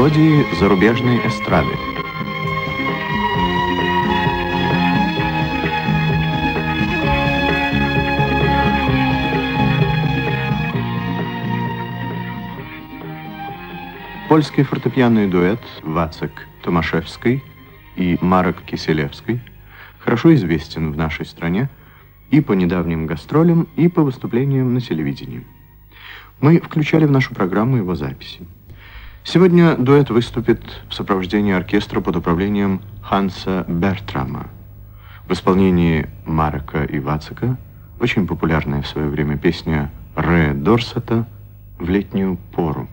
Мелодии зарубежной эстрады. Польский фортепианный дуэт Вацек Томашевской и Марек Киселевской хорошо известен в нашей стране и по недавним гастролям, и по выступлениям на телевидении. Мы включали в нашу программу его записи. Сегодня дуэт выступит в сопровождении оркестра под управлением Ханса Бертрама. В исполнении Марека и Вацека очень популярная в свое время песня Ре Дорсета «В летнюю пору».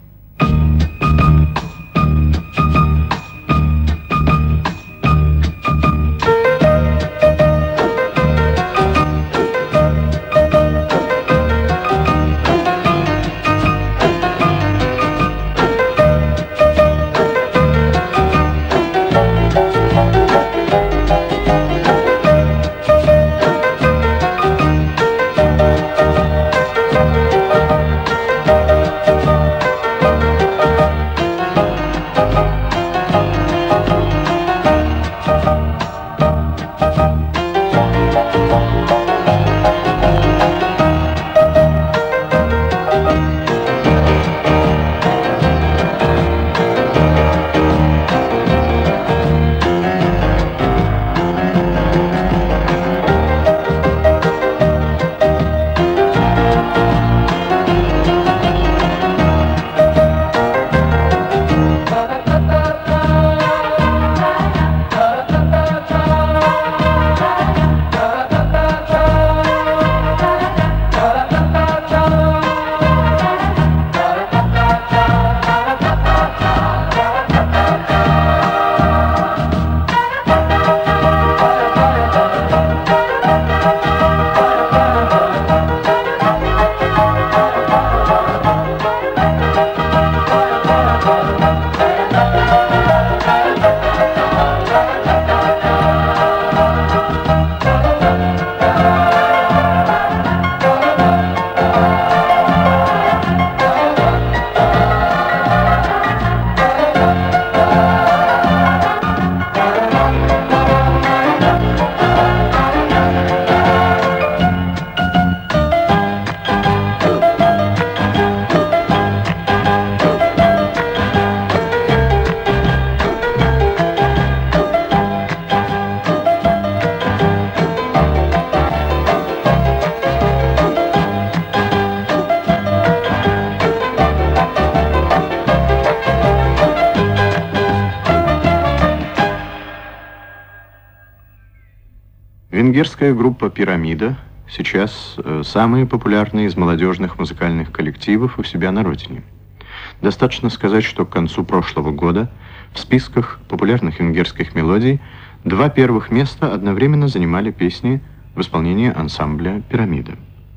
Венгерская группа «Пирамида» сейчас самая популярная из молодежных музыкальных коллективов у себя на родине. Достаточно сказать, что к концу прошлого года в списках популярных венгерских мелодий 2 первых места одновременно занимали песни в исполнении ансамбля «Пирамида».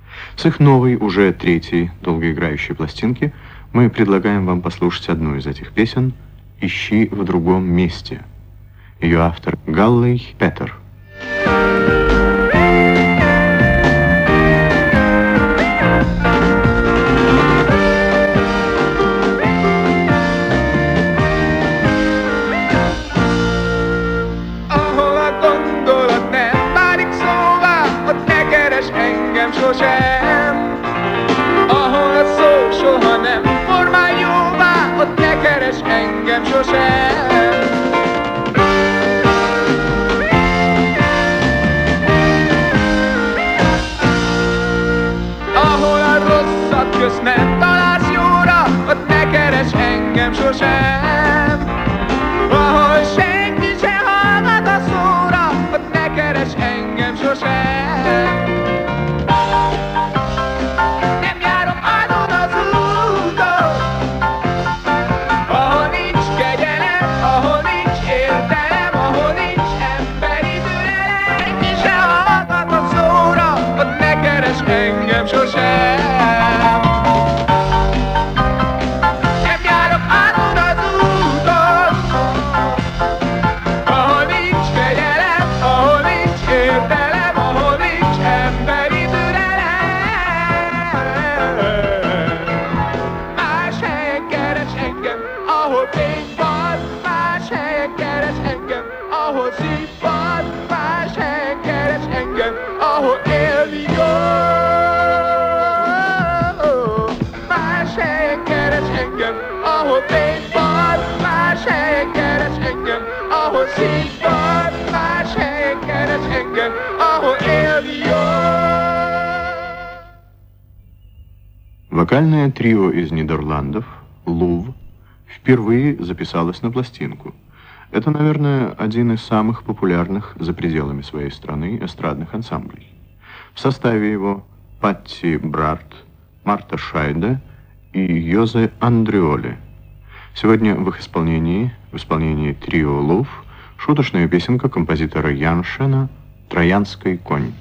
С их новой, уже 3-й долгоиграющей пластинки мы предлагаем вам послушать одну из этих песен «Ищи в другом месте». Ее автор Галлей Петер. Ahol a szó soha nem formál jóvá, ott ne keres engem sosem. színpad, más helyen keres engem, ahol élni jó. Más helyen keres engem, ahol színpad, más helyen keres engem, ahol színpad, más helyen keres engem, ahol élni jó. Вокальное трио из Нидерландов «Лув» впервые записалось на пластинку. Это, наверное, один из самых популярных за пределами своей страны эстрадных ансамблей. В составе его Патти Брарт, Марта Шайде и Йозе Андреоли. Сегодня в их исполнении, в исполнении трио «Лув», шуточная песенка композитора Яншена «Троянский конь».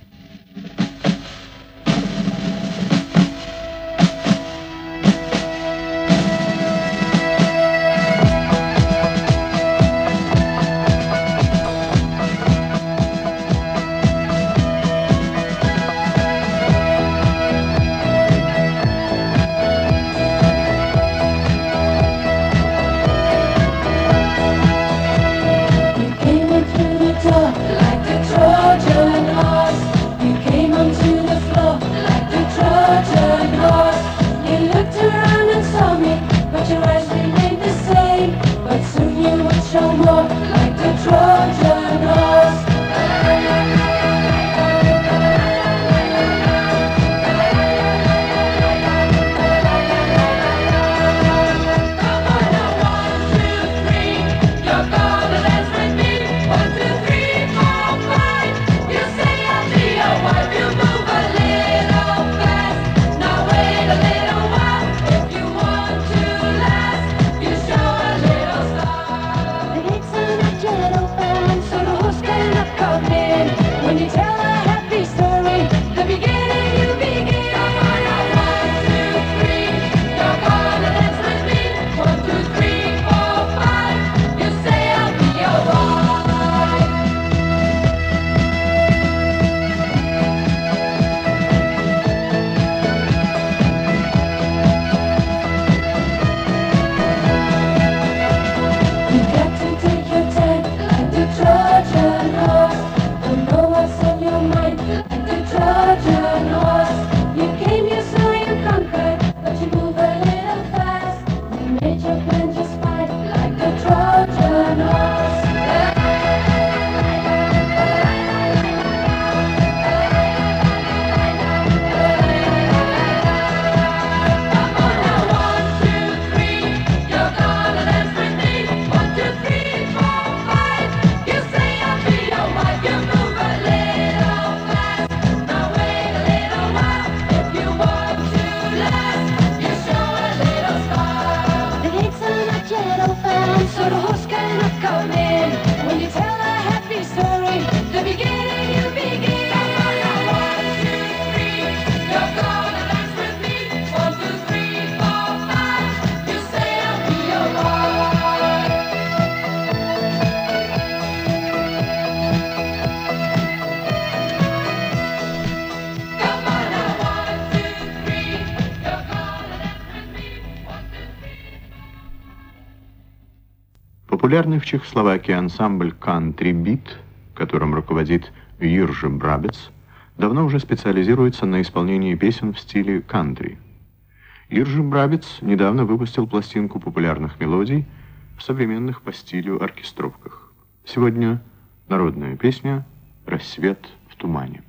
Like the Trojan horse, you came onto the floor like the Trojan horse. You looked around and saw me, but your eyes remained the same. But soon you would show more like the Trojan horse. Популярный в Чехословакии ансамбль «Кантри Бит», которым руководит Йиржи Брабец, давно уже специализируется на исполнении песен в стиле кантри. Йиржи Брабец недавно выпустил пластинку популярных мелодий в современных по стилю оркестровках. Сегодня народная песня «Рассвет в тумане».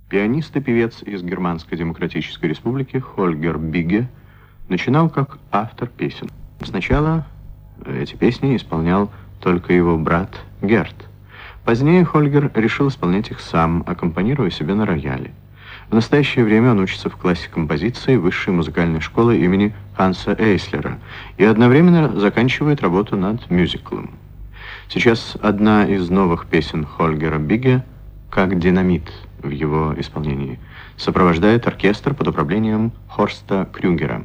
Пианист и певец из Германской Демократической Республики Хольгер Бигге начинал как автор песен. Сначала эти песни исполнял только его брат Герт. Позднее Хольгер решил исполнять их сам, аккомпанируя себе на рояле. В настоящее время он учится в классе композиции Высшей музыкальной школы имени Ханса Эйслера и одновременно заканчивает работу над мюзиклом. Сейчас одна из новых песен Хольгера Бигге «Как динамит» в его исполнении сопровождает оркестр под управлением Хорста Крюгера.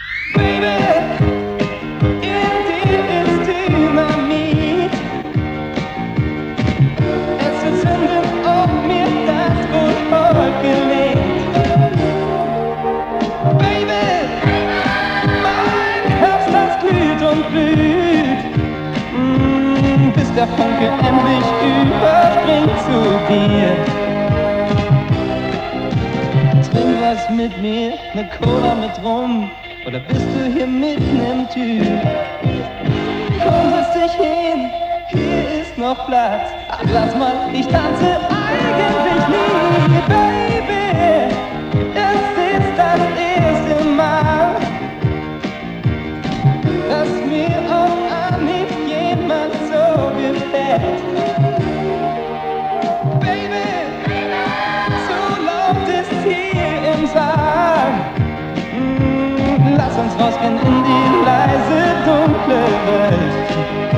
Der Funke endlich überspringt zu dir. Trink was mit mir, ne Cola mit Rum, oder bist du hier mitten im Tür? Komm, setz dich hin, hier ist noch Platz. Ach, lass mal, ich tanze eigentlich nie, Baby. Es ist das erste Mal, dass mir auf Anhieb jemand so gefällt. Baby, so laut ist hier im Saal. Lass uns rausgehen in die leise, dunkle Welt.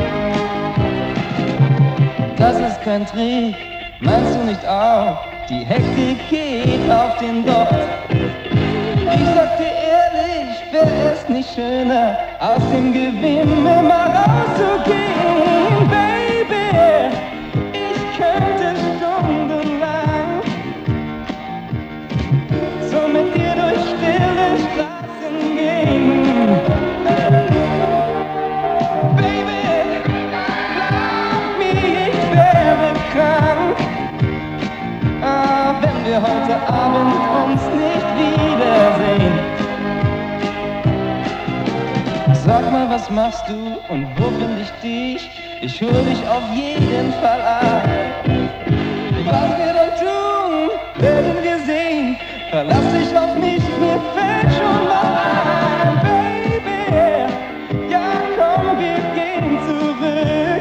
Das ist kein Trick, meinst du nicht auch? Die Hektik geht auf den Docht. Ich sag dir ehrlich, wär es nicht schöner, aus dem Gewimmel mal rauszugehen, Baby. Ich könnte stundenlang so mit dir durch stille Straßen gehen. Baby, glaub mir, ich wäre krank, wenn wir heute Abend uns nicht wiedersehen. Sag mal, was machst du und wo find ich dich? Ich hol dich auf jeden Fall ab. Was wir dann tun, werden wir sehen. Verlass dich auf mich, mir fällt schon was ein, Baby. Ja, komm, wir gehen zurück.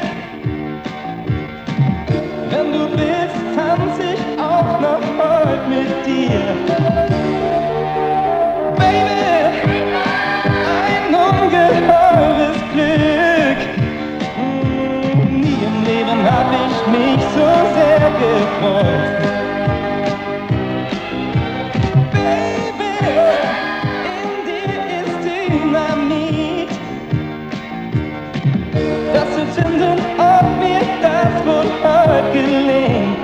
Wenn du willst, tanz ich auch noch heute mit dir. Ungeheures Glück. Nie im Leben hab ich mich so sehr gefreut. Baby, in dir ist Dynamit. Das zu zünden, ob mir das wohl heute gelingt.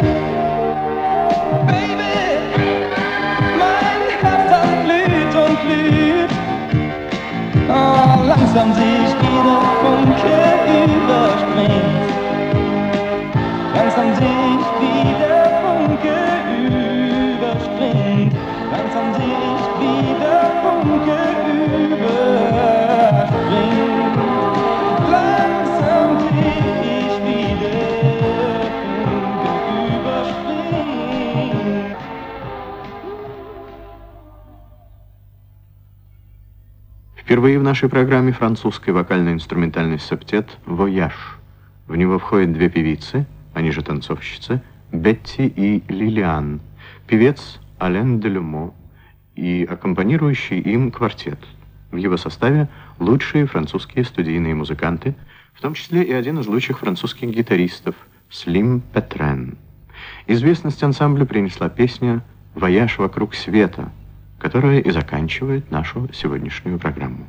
Baby, mein Herz, das glüht und glüht. Oh, langsam seh ich, wie der Funke überspringt. Langsam seh ich, wie der Funke überspringt. Langsam seh ich, wie der Funke überspringt. Langsam seh ich, wie der Funke überspringt. Впервые в нашей программе французский вокально-инструментальный септет «Вояж». В него входят две певицы, они же танцовщицы, Бетти и Лилиан, певец Ален Делюмо и аккомпанирующий им квартет. В его составе лучшие французские студийные музыканты, в том числе и один из лучших французских гитаристов Слим Петрен. Известность ансамблю принесла песня «Вояж вокруг света», которая и заканчивает нашу сегодняшнюю программу.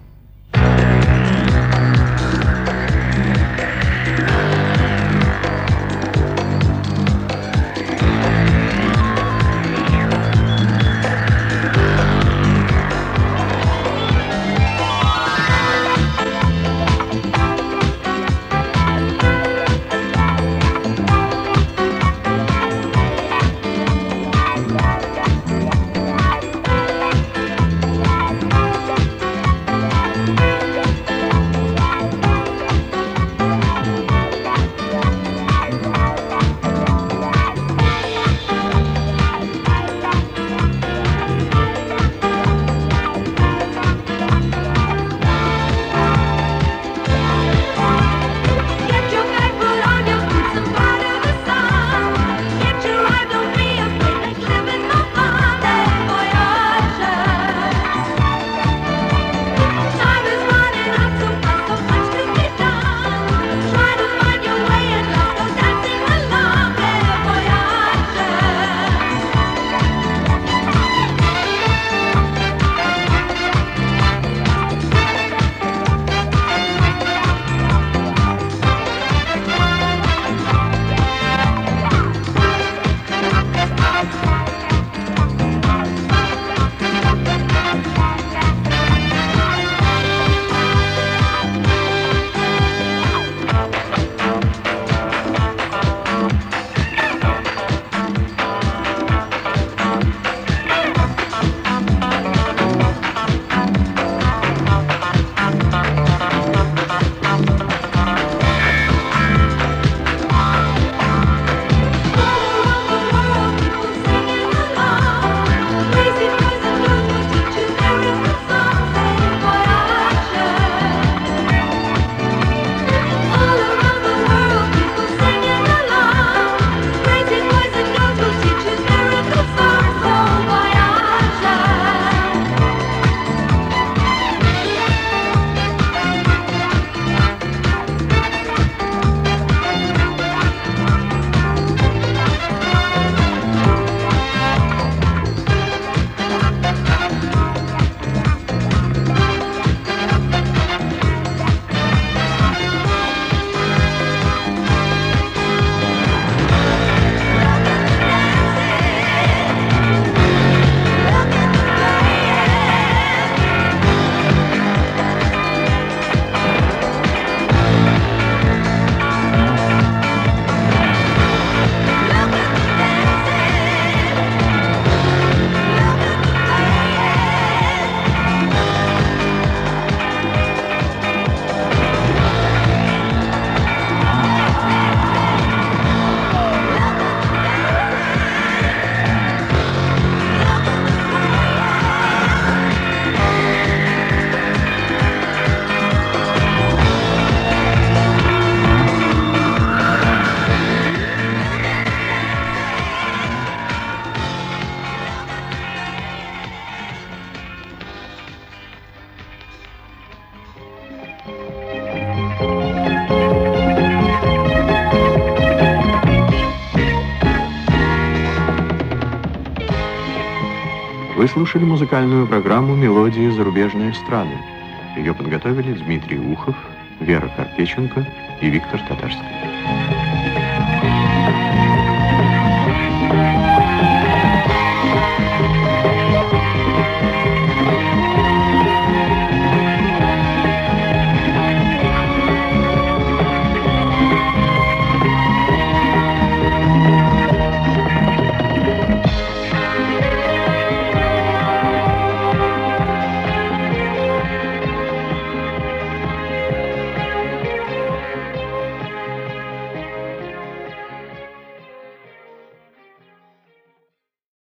Вы слушали музыкальную программу «Мелодии зарубежной эстрады». Ее подготовили Дмитрий Ухов, Вера Карпеченко и Виктор Татарский.